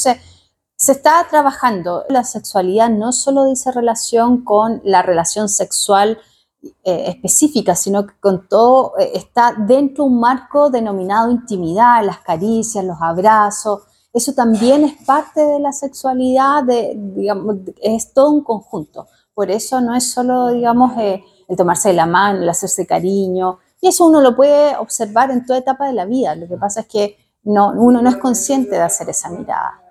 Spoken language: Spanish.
Entonces, se está trabajando. La sexualidad no solo dice relación con la relación sexual específica, sino que con todo está dentro de un marco denominado intimidad, las caricias, los abrazos. Eso también es parte de la sexualidad, digamos, es todo un conjunto. Por eso no es solo, digamos, el tomarse de la mano, el hacerse cariño, y eso uno lo puede observar en toda etapa de la vida. Lo que pasa es que uno no es consciente de hacer esa mirada.